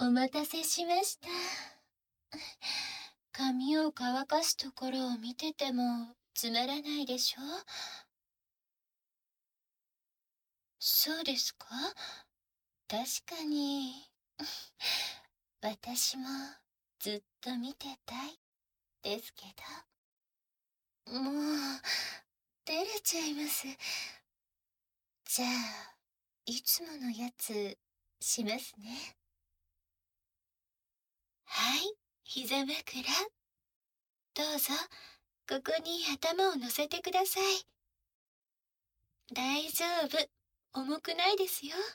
お待たせしました。髪を乾かすところを見ててもつまらないでしょ？そうですか？確かに。私もずっと見てたいですけど。もう、照れちゃいます。じゃあ、いつものやつ、しますね。はい、膝枕。どうぞ、ここに頭を乗せてください。大丈夫、重くないですよ。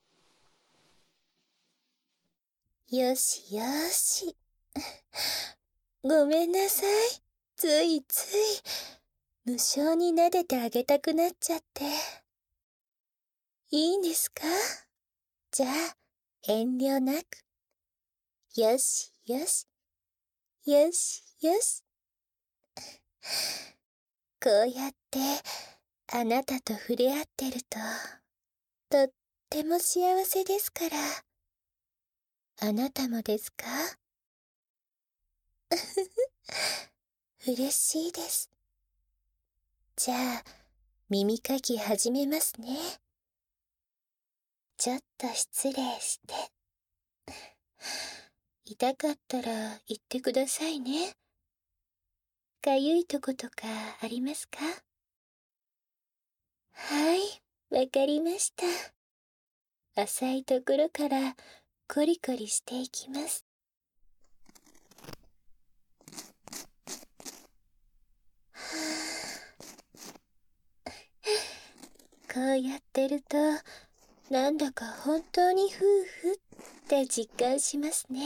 よしよし。ごめんなさい。ついつい、無性に撫でてあげたくなっちゃって。いいんですか？じゃあ、遠慮なく。よしよし。よしよし。こうやって、あなたと触れ合ってると、とっても幸せですから。あなたもですか？嬉しいです。じゃあ、耳かき始めますね。ちょっと失礼して。痛かったら言ってくださいね。かゆいとことかありますか？はい、わかりました。浅いところからコリコリしていきます。こうやってると、なんだか本当に夫婦って実感しますね。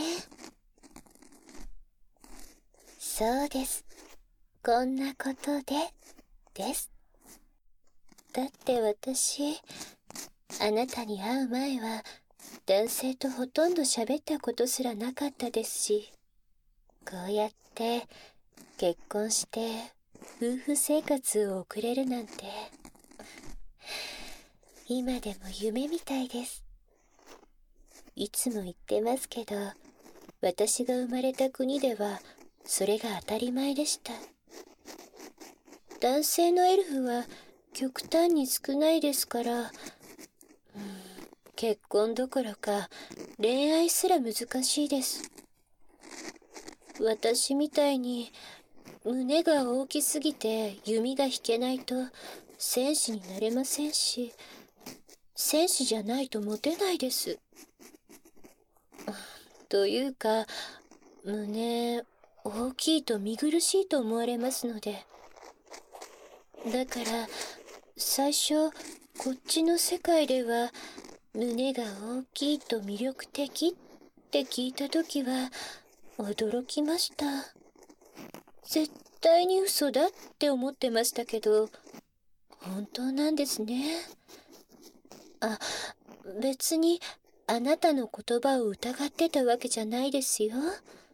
そうです。こんなことで、です。だって私、あなたに会う前は、男性とほとんど喋ったことすらなかったですし、こうやって結婚して夫婦生活を送れるなんて、今でも夢みたいです。いつも言ってますけど、私が生まれた国ではそれが当たり前でした。男性のエルフは極端に少ないですから、結婚どころか恋愛すら難しいです。私みたいに胸が大きすぎて弓が引けないと戦士になれませんし、戦士じゃないとモテないです。というか、胸大きいと見苦しいと思われますので。だから最初こっちの世界では胸が大きいと魅力的って聞いたときは驚きました。絶対に嘘だって思ってましたけど、本当なんですね。あ、別にあなたの言葉を疑ってたわけじゃないですよ。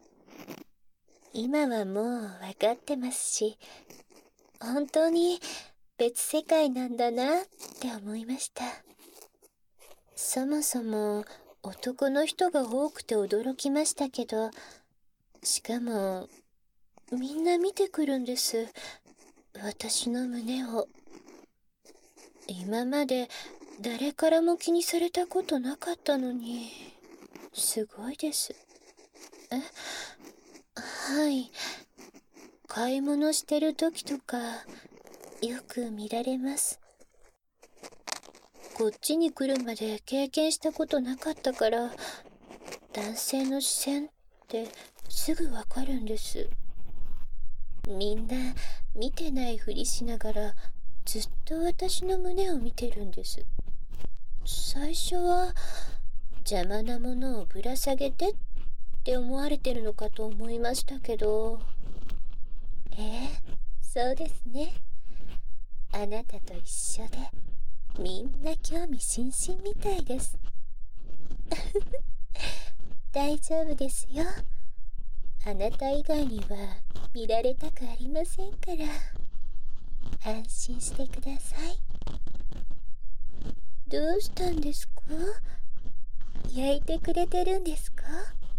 今はもうわかってますし、本当に別世界なんだなって思いました。そもそも男の人が多くて驚きましたけど、しかもみんな見てくるんです、私の胸を。今まで誰からも気にされたことなかったのに、すごいです。はい。買い物してる時とかよく見られます。こっちに来るまで経験したことなかったから、男性の視線ってすぐわかるんです。みんな見てないふりしながらずっと私の胸を見てるんです。最初は邪魔なものをぶら下げてって思われてるのかと思いましたけど、そうですね。あなたと一緒でみんな興味津々みたいです。大丈夫ですよ。あなた以外には見られたくありませんから。安心してください。どうしたんですか？ 焼いてくれてるんですか？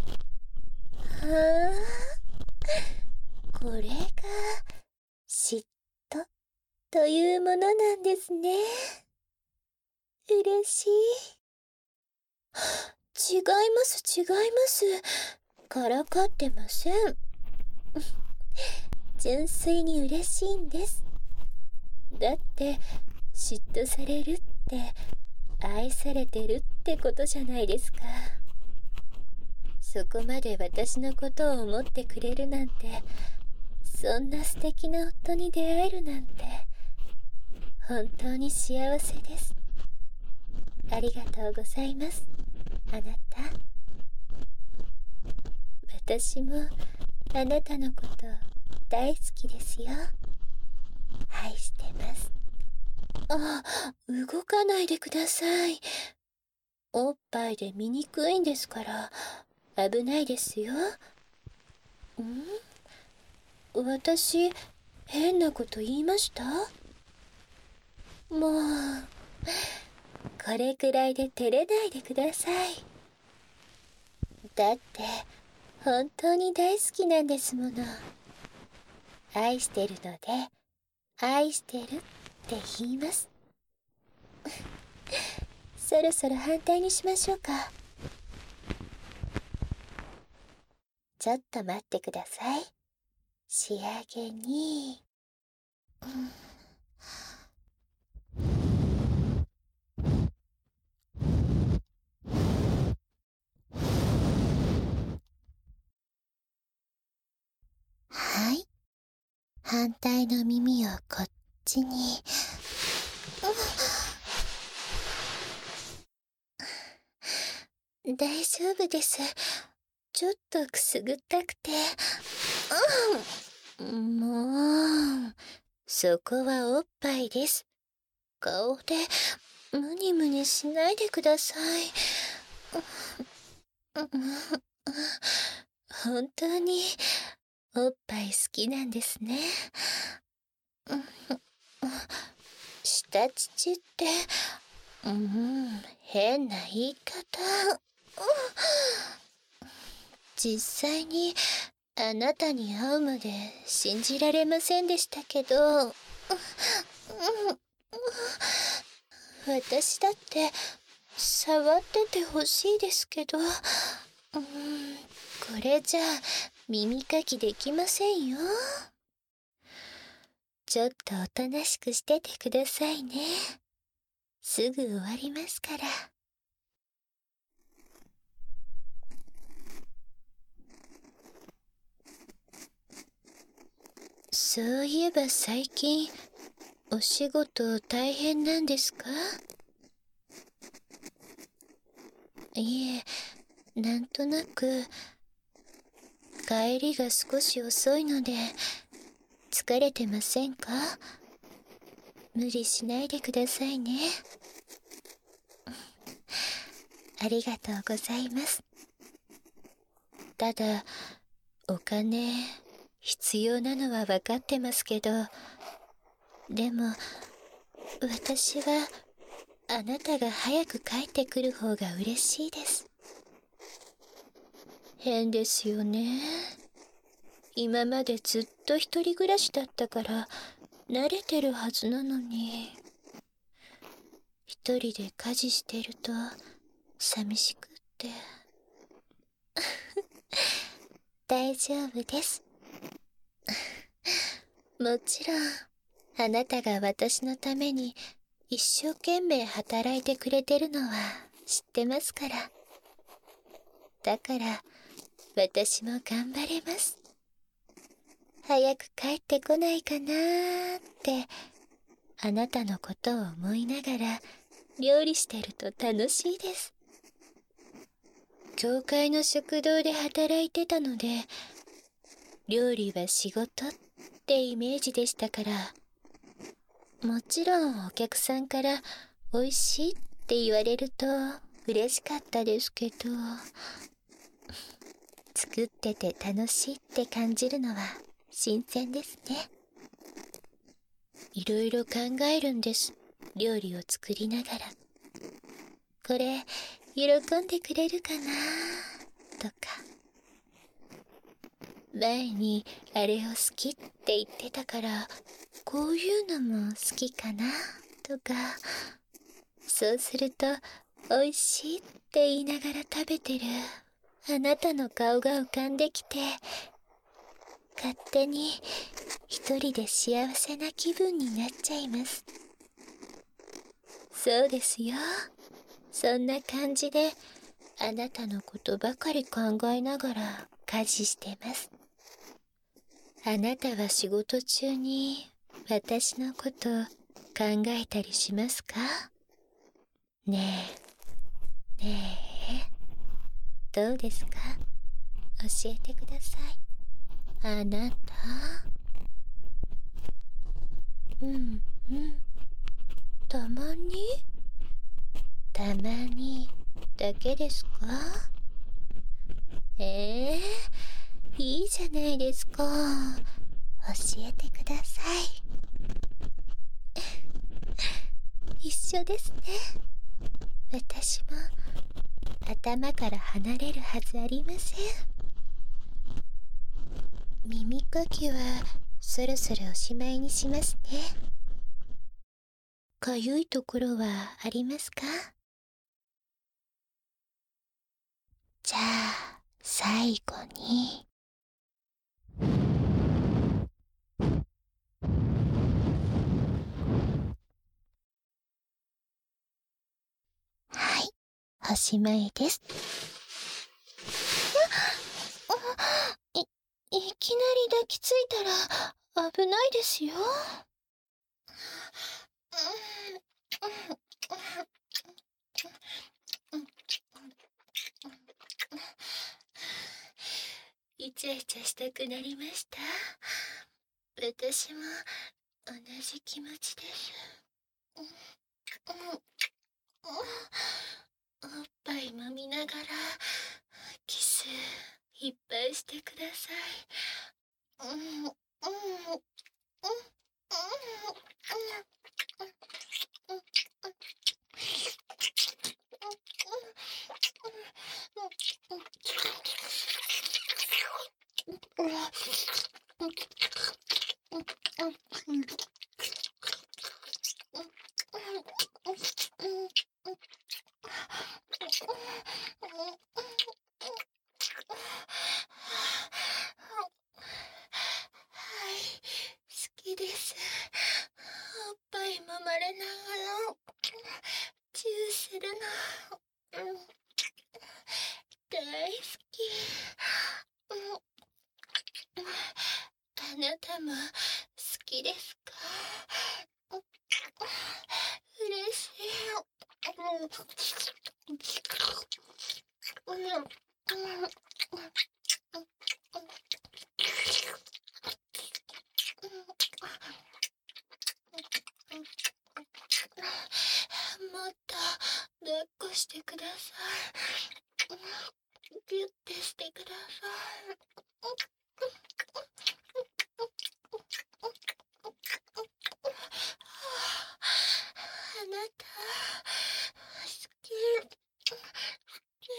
はあ、これが嫉妬というものなんですね。嬉しい。違います、違います。からかってません。純粋に嬉しいんです。だって、嫉妬されるって、愛されてるってことじゃないですか。そこまで私のことを思ってくれるなんて、そんな素敵な夫に出会えるなんて、本当に幸せです。ありがとうございます、あなた。私もあなたのこと大好きですよ。愛してます。あ、動かないでください。おっぱいで見にくいんですから、危ないですよ。私、変なこと言いました？もう、これくらいで照れないでください。だって、本当に大好きなんですもの。愛してるので、愛してるって言います。そろそろ反対にしましょうか。ちょっと待ってください。仕上げに、はい。反対の耳をこっちに。大丈夫です。ちょっとくすぐったくて。もう、そこはおっぱいです。顔でムニムニしないでください。本当におっぱい好きなんですね。下乳って、変な言い方。実際にあなたに会うまで信じられませんでしたけど、私だって触っててほしいですけど、これじゃ耳かきできませんよ。ちょっとおとなしくしててくださいね。すぐ終わりますから。そういえば最近、お仕事大変なんですか？いえ、なんとなく、帰りが少し遅いので、疲れてませんか？無理しないでくださいね。ありがとうございます。ただ、お金、必要なのは分かってますけど、でも、私は、あなたが早く帰ってくる方が嬉しいです。変ですよね。今までずっと一人暮らしだったから、慣れてるはずなのに。一人で家事してると、寂しくって。大丈夫です。もちろん、あなたが私のために一生懸命働いてくれてるのは知ってますから。だから、私も頑張れます。早く帰ってこないかなーって、あなたのことを思いながら料理してると楽しいです。教会の食堂で働いてたので、料理は仕事ってイメージでしたから、もちろんお客さんから美味しいって言われると嬉しかったですけど、作ってて楽しいって感じるのは新鮮ですね。いろいろ考えるんです。料理を作りながら。これ、 喜んでくれるかなとか、前にあれを好きって言ってたからこういうのも好きかなとか、そうすると美味しいって言いながら食べてるあなたの顔が浮かんできて、勝手に一人で幸せな気分になっちゃいます。そうですよ。そんな感じであなたのことばかり考えながら家事してます。あなたは仕事中に私のこと考えたりしますか？ねえ、ねえ、どうですか？教えてください。あなた。うんうん。たまに？たまにだけですか？いいじゃないですか。教えてください。一緒ですね。私も頭から離れるはずありません。耳かきはそろそろおしまいにしますね。かゆいところはありますか？じゃあ最後に。はい、おしまいです。いきなり抱きついたら危ないですよ。イチャイチャしたくなりました。私も同じ気持ちです。おっぱい揉みながらキスいっぱいしてください。好きです。おっぱい揉まれながらチューするの、大好き。あなたも好きですか？嬉しい。もっと抱っこしてください。ギュッてしてください。あなた好き、好き、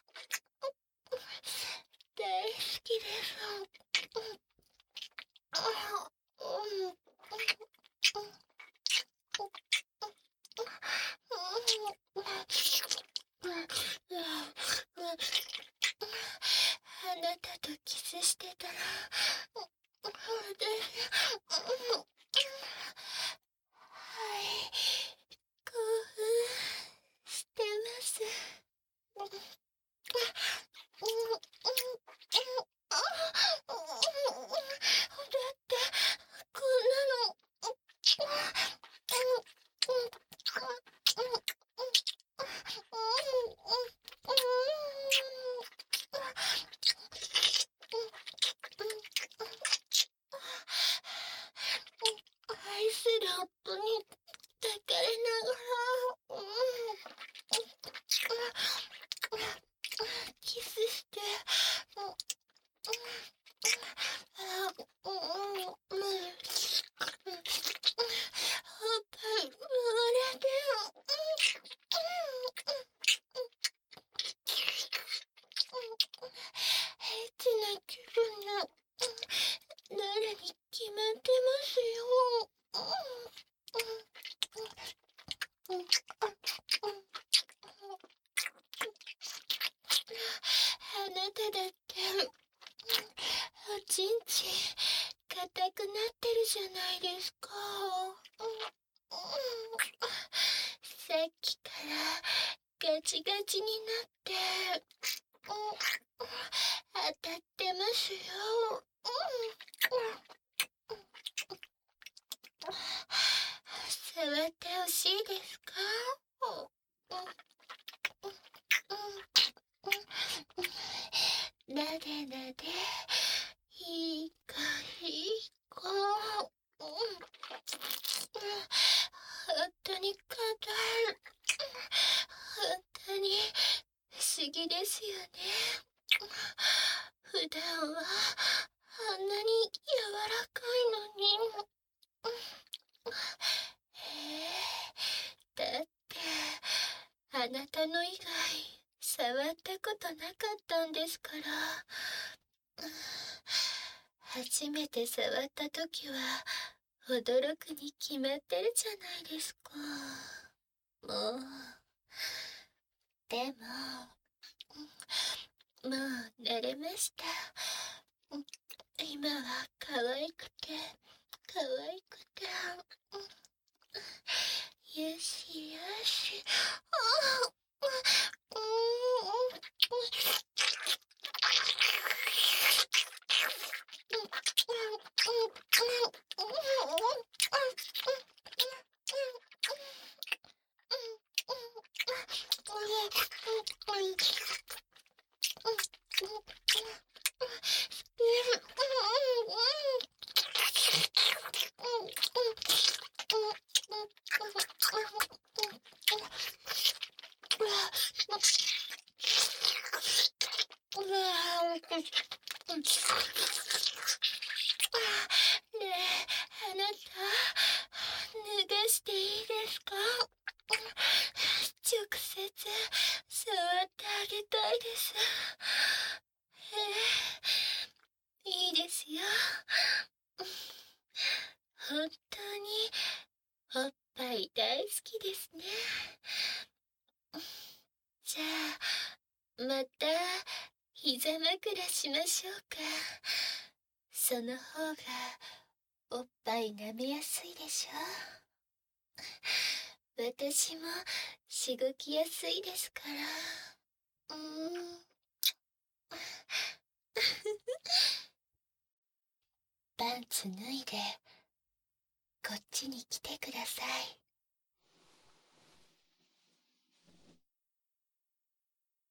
大好きです。あなたとキスしてたら私、はい、興奮してます。だってこんなの愛する夫に抱かれながら、キスして、おっぱい回れて、 ただって、おちんちん、硬くなってるじゃないですか。さっきからガチガチになって、当たってますよ。触ってほしいですか？なでなで、いいかいいか。本当に硬い。本当に不思議ですよね。普段はあんなに柔らかいのに。だってあなたの以外触ったことなかったんですから。初めて触った時は驚くに決まってるじゃないですか。もうでもう慣れました。今は可愛くて可愛くて。よしよし。ねえ、あなた、脱がしていいですか？直接触ってあげたいです。いいですよ。本当におっぱい大好きですね。じゃあ、また膝枕しましょうか。その方がおっぱい舐めやすいでしょ。私もしごきやすいですから。パンツ脱いでこっちに来てください。